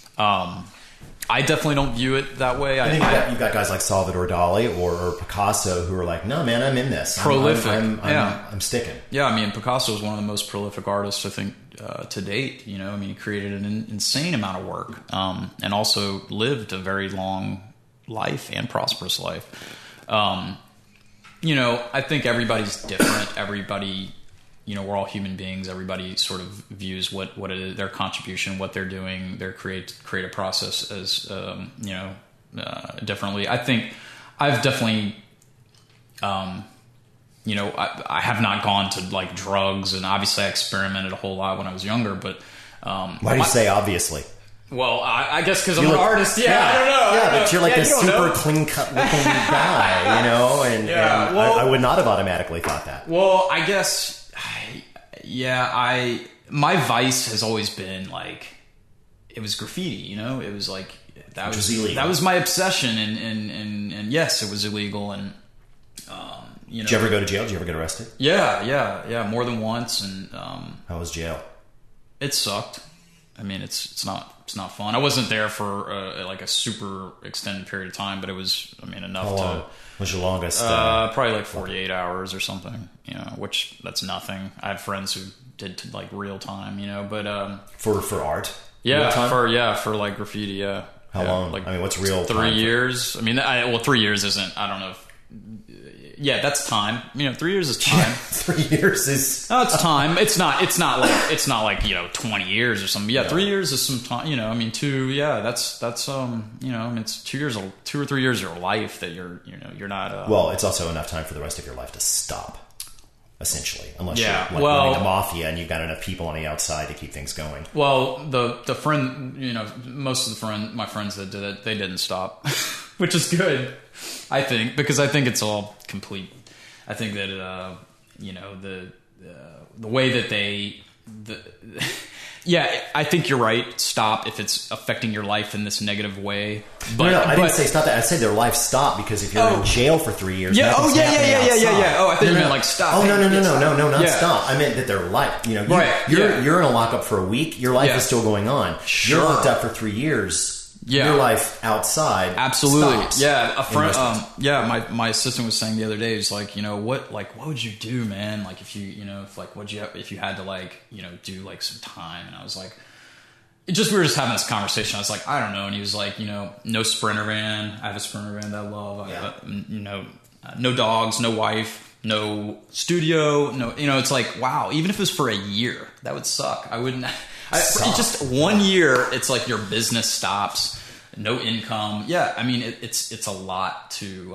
I definitely don't view it that way. I think you've got guys like Salvador Dali or Picasso who are like, no, man, I'm in this. Prolific. I'm sticking. Yeah, I mean, Picasso is one of the most prolific artists, I think, to date. He created an insane amount of work, and also lived a very long life and prosperous life. I think everybody's different. Everybody, we're all human beings. Everybody sort of views what it is, their contribution, what they're doing, their creative process as, differently. I think I've definitely, I have not gone to like drugs, and obviously I experimented a whole lot when I was younger, but, why do you say obviously? Well, I guess because I'm an artist. Yeah, I don't know. Yeah, but you're like this super clean-cut looking guy, and I would not have automatically thought that. Well, I guess, my vice has always been like, it was graffiti. It was like that was my obsession, and yes, it was illegal, and Did you ever go to jail? Did you ever get arrested? Yeah, more than once, and how was jail? It sucked. I mean, it's not fun. I wasn't there for like a super extended period of time, but it was, enough. How long was your longest? Probably like 48 hours or something. Which that's nothing. I have friends who did to like real time. But for art. Yeah, for like graffiti. Yeah. How long? Like, what's real? 3 years. 3 years isn't. I don't know if yeah, that's time. 3 years is time. 3 years is. No, it's time. It's not like 20 years or something. Yeah, 3 years is some time. Two. Yeah, that's it's 2 years, 2 or 3 years of your life that you're not. Well, it's also enough time for the rest of your life to stop. Essentially, unless you're running the mafia and you've got enough people on the outside to keep things going. Well, the friend, most of my friends that did it, they didn't stop, which is good, I think, because I think it's all complete. I think that the way that yeah, I think you're right. Stop if it's affecting your life in this negative way. But, no, I didn't say stop that. I said their life stop because if you're in jail for 3 years, yeah. Oh, yeah. Oh, I think you meant like stop. Oh, no, not stop. I meant that their life. You're in a lockup for a week. Your life is still going on. Sure. You're locked up for 3 years. Yeah. Your life outside, absolutely, stops. Yeah. A friend, my assistant was saying the other day, he's like, what would you do, man? Like if you, if you had to do like some time, and I was like, we were just having this conversation. I was like, I don't know, and he was like, no Sprinter van. I have a Sprinter van that I love. Yeah. No dogs, no wife, no studio, no. It's like, wow. Even if it was for a year, that would suck. I wouldn't. Just 1 year, it's like your business stops, no income. Yeah, it's a lot to.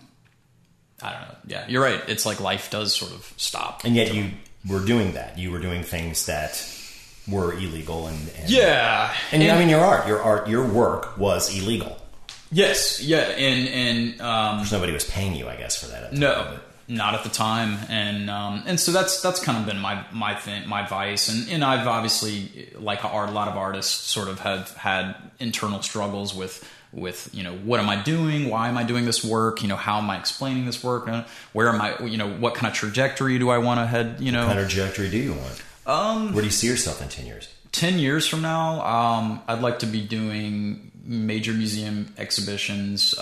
I don't know. Yeah, you're right. It's like life does sort of stop. And yet you were doing that. You were doing things that were illegal and yeah. And your work was illegal. Yes. Yeah. And because nobody was paying you, I guess, for that. No. Not at the time, and so that's kind of been my thing, my advice, and I've obviously, like a lot of artists, sort of have had internal struggles with what am I doing, why am I doing this work, how am I explaining this work, where am I, what kind of trajectory do I want to head, What kind of trajectory do you want? Where do you see yourself in 10 years? 10 years from now, I'd like to be doing major museum exhibitions.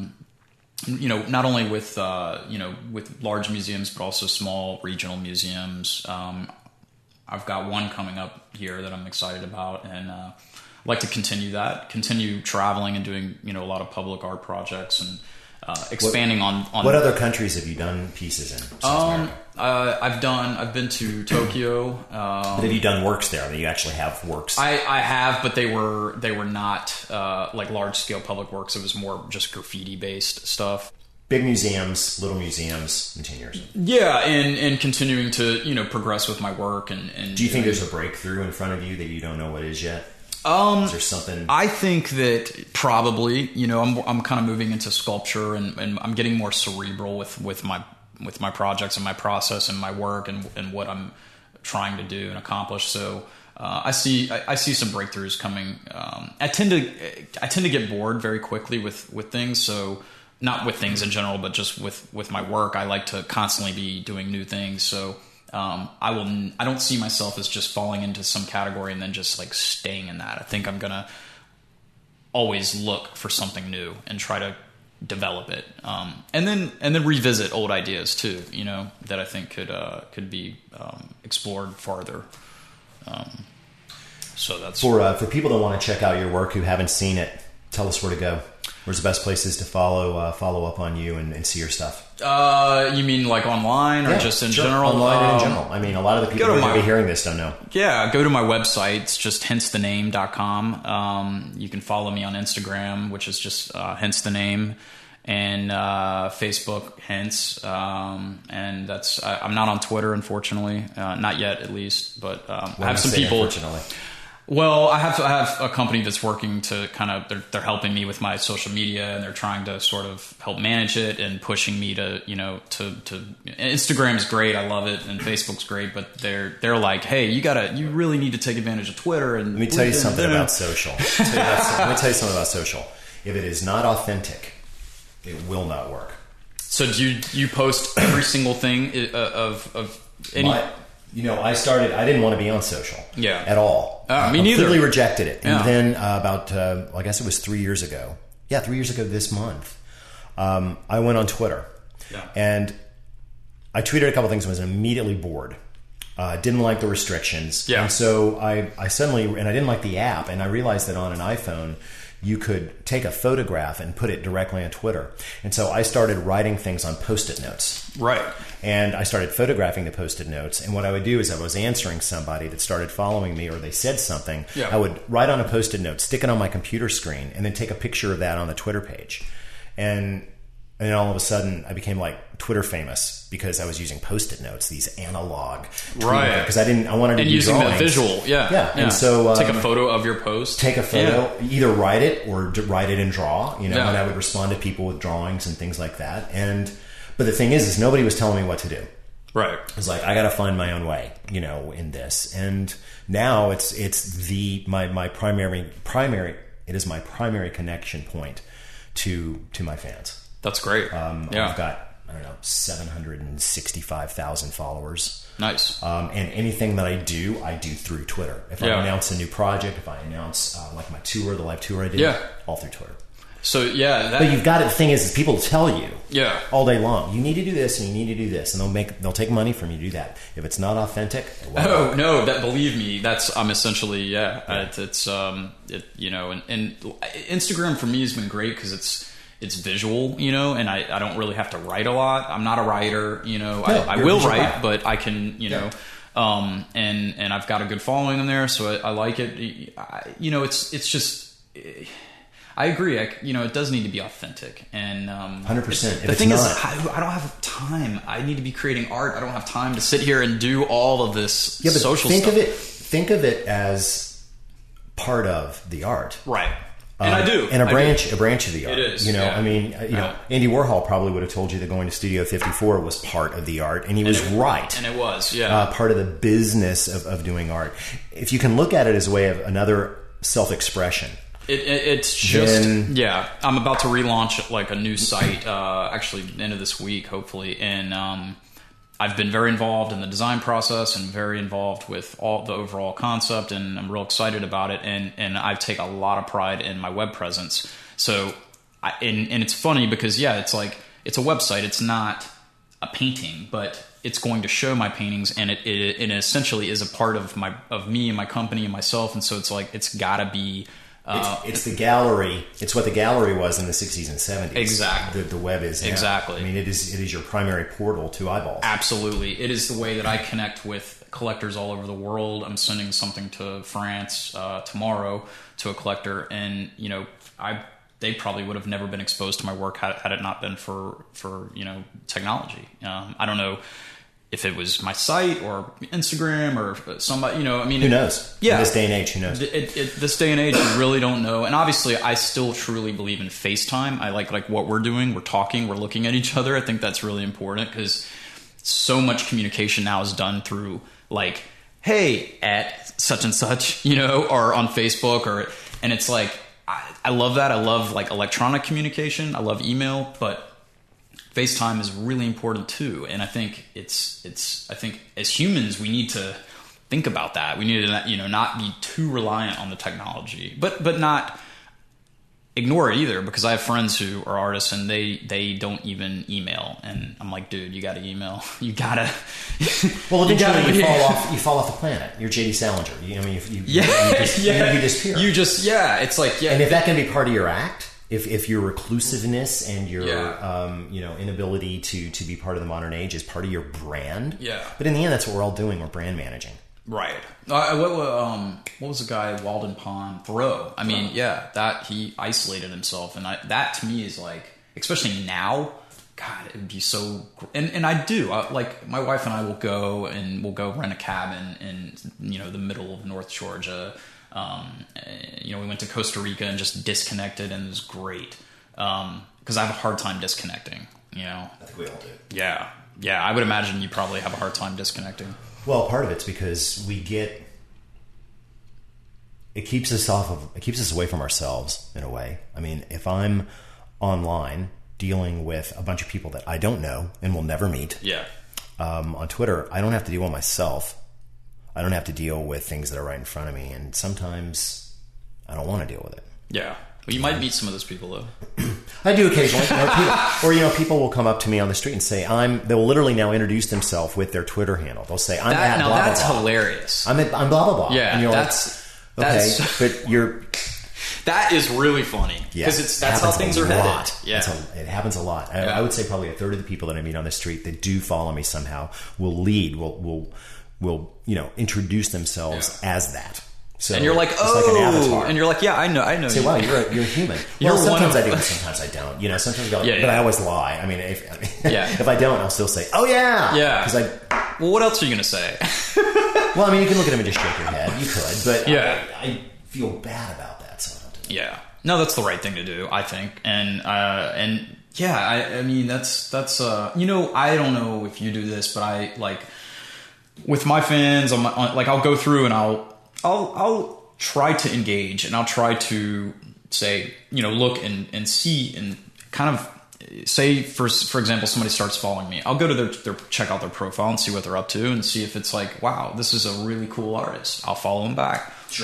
Not only with with large museums, but also small regional museums. I've got one coming up here that I'm excited about, and I'd like to continue traveling and doing a lot of public art projects and expanding on. What other countries have you done pieces in? I've been to Tokyo. But have you done works there? I mean, you actually have works. I have, but they were not like large scale public works. It was more just graffiti based stuff. Big museums, little museums in 10 years. Yeah, and continuing to progress with my work and do you think there's a breakthrough in front of you that you don't know what is yet? Is there something? I think that probably I'm kind of moving into sculpture and I'm getting more cerebral with my projects and my process and my work and what I'm trying to do and accomplish. So I see some breakthroughs coming. I tend to get bored very quickly with things. So not with things in general, but just with my work, I like to constantly be doing new things. So I don't see myself as just falling into some category and then just like staying in that. I think I'm gonna always look for something new and try to develop it, and then revisit old ideas too. That I think could be explored farther. So that's for people that want to check out your work who haven't seen it. Tell us where to go. Where's the best places to follow up on you and see your stuff? You mean like online or just in general? Online and in general. I mean, a lot of the people who might be hearing this don't know. Yeah, go to my website. It's just henceTheName.com. You can follow me on Instagram, which is just hence the name, and Facebook, hence. And that's I'm not on Twitter, unfortunately, not yet at least. But I have some people. Unfortunately. Well, I have a company that's working to kind of they're helping me with my social media, and they're trying to sort of help manage it and pushing me to to Instagram's great, I love it, and Facebook's great, but they're like, hey, you really need to take advantage of Twitter. And let me tell you something about social. Let me tell you something about social. If it is not authentic, it will not work. So do you post every single thing of any? I didn't want to be on social at all. Me neither. Completely rejected it. And then about, I guess it was 3 years ago. Yeah, 3 years ago this month, I went on Twitter. Yeah. And I tweeted a couple things and was immediately bored. Didn't like the restrictions. Yeah. And so I suddenly, and I didn't like the app, and I realized that on an iPhone, you could take a photograph and put it directly on Twitter. And so I started writing things on Post-it notes. Right. And I started photographing the Post-it notes. And what I would do is I was answering somebody that started following me or they said something. Yeah. I would write on a Post-it note, stick it on my computer screen, and then take a picture of that on the Twitter page. And then all of a sudden I became like Twitter famous because I was using Post-it notes, these analog. Right. Because I wanted to and do using drawings. the visual. Yeah. Yeah. And so take a photo of your post. Take a photo, either write it or write it and draw, and I would respond to people with drawings and things like that. But the thing is nobody was telling me what to do. Right. It's like, I got to find my own way, in this. And now it's my primary, it is my primary connection point to my fans. That's great. I've got, 765,000 followers. Nice. And anything that I do through Twitter. If I announce a new project, if I announce like my tour, the live tour I did, all through Twitter. So but you've got it. The thing is people tell you all day long, you need to do this and you need to do this, and they'll take money from you to do that. If it's not authentic, no, believe me, I'm essentially and Instagram for me has been great because it's visual, and I don't really have to write a lot. I'm not a writer, I will write, but I can, and I've got a good following in there, so I like it. It's just. I agree. It does need to be authentic, and 100%. The thing is, I don't have time. I need to be creating art. I don't have time to sit here and do all of this social stuff. Think of it as part of the art, right? And I do, and a branch of the art. It is. Andy Warhol probably would have told you that going to Studio 54 was part of the art, and he was right. And it was, part of the business of doing art. If you can look at it as a way of another self-expression. It's just I'm about to relaunch like a new site actually the end of this week hopefully, and I've been very involved in the design process and very involved with all the overall concept, and I'm real excited about it, and I take a lot of pride in my web presence. So and it's funny because it's like it's a website, it's not a painting, but it's going to show my paintings, and it essentially is a part of me and my company and myself, and so it's like it's gotta be it's the gallery. It's what the gallery was in the 60s and 70s. Exactly. The web is now. Exactly. I mean, it is your primary portal to eyeballs. Absolutely. It is the way that I connect with collectors all over the world. I'm sending something to France tomorrow to a collector, and they probably would have never been exposed to my work had it not been for technology. I don't know if it was my site or Instagram or somebody, who knows? Yeah. In this day and age, who knows? This day and age, you really don't know. And obviously, I still truly believe in FaceTime. I like what we're doing. We're talking. We're looking at each other. I think that's really important because so much communication now is done through like, hey, at such and such, or on Facebook, and it's like, I love that. I love like electronic communication. I love email, but FaceTime is really important too, and I think I think as humans we need to think about that. We need to not be too reliant on the technology, but not ignore it either, because I have friends who are artists and they don't even email, and I'm like, dude, you got to email. You gotta. Well, eventually you fall off the planet. You're J.D. Salinger. You disappear. It's like and if that can be part of your act. If your reclusiveness and your inability to be part of the modern age is part of your brand, But in the end, that's what we're all doing. We're brand managing, right? What was the guy Walden Pond Thoreau? I mean, that he isolated himself, and that to me is like, especially now, God, it would be so. And I do like my wife and I will go rent a cabin in the middle of North Georgia. We went to Costa Rica and just disconnected, and it was great. Because I have a hard time disconnecting, I think we all do. Yeah. I would imagine you probably have a hard time disconnecting. Well, part of it's because it keeps us away from ourselves in a way. I mean, if I'm online dealing with a bunch of people that I don't know and will never meet, on Twitter, I don't have to deal with myself. I don't have to deal with things that are right in front of me, and sometimes I don't want to deal with it. Yeah. Well, you might meet some of those people, though. I do occasionally. People will come up to me on the street and say, they will literally now introduce themselves with their Twitter handle. They'll say, I'm at blah, blah, blah. Hilarious. I'm blah, blah, blah. Yeah, and you're that's but you're... That is really funny because that's how things are headed. Yeah, it happens a lot. I would say probably a third of the people that I meet on the street that do follow me somehow will introduce themselves as that. So and you're like, oh, like an avatar. And you're like, yeah, I know. Say, wow, you're a human. Well, sometimes I do, and sometimes I don't. Sometimes I go, but I always lie. I mean, if I don't, I'll still say, oh yeah, yeah. Well, what else are you going to say? Well, I mean, you can look at him and just shake your head. You could, but I feel bad about that. So I don't do it. Yeah, no, that's the right thing to do, I think. And yeah, I mean, that's I don't know if you do this, but I like with my fans, I'll go through and I'll try to engage and I'll try to say, look and see and kind of say, for example, somebody starts following me. I'll go to their check out their profile and see what they're up to and see if it's like, wow, this is a really cool artist. I'll follow them back. Sure.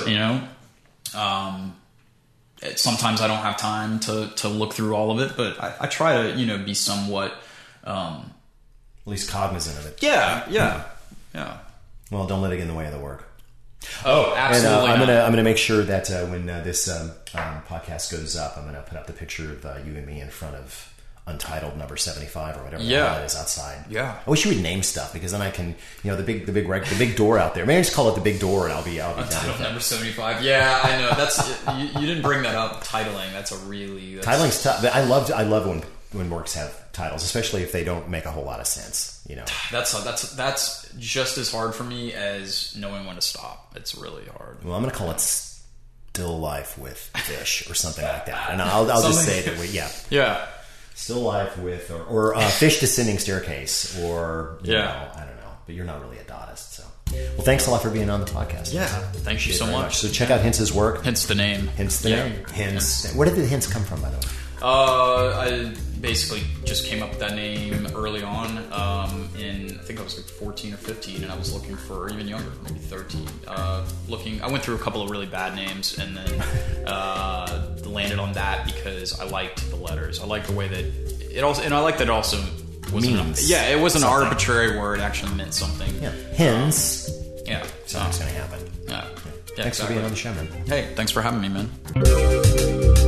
Sometimes I don't have time to look through all of it, but I try to, be somewhat, at least cognizant of it. Yeah. Well, don't let it get in the way of the work. Oh, absolutely. And I'm gonna make sure that when this podcast goes up, I'm gonna put up the picture of you and me in front of Untitled number 75 or whatever the hell it is outside. Yeah. I wish you would name stuff because then I can, the big door out there. Maybe I just call it the big door and I'll be Untitled number 75. Yeah, I know. That's you didn't bring that up. Titling. That's a really titling's tough. I love when works have titles, especially if they don't make a whole lot of sense. That's just as hard for me as knowing when to stop. It's really hard. Well, I'm going to call it Still Life with Fish or something like that, and I'll just say that yeah. Still Life with or Fish Descending Staircase or I don't know, but you're not really a Dadaist, so. Well, thanks a lot for being on the podcast. Yeah, thank you so much. So check out Hintz's work. Hence the name. Hints. Where did the hints come from, by the way? I basically just came up with that name early on. I think I was like 14 or 15, and I was looking for even younger, maybe 13. I went through a couple of really bad names, and then landed on that because I liked the letters. I liked the way that it also, and I liked that it also means. It was an arbitrary word. It actually meant something. Yeah, hence. Yeah, something's going to happen. Yeah. Thanks for being on the show, man. Hey, thanks for having me, man.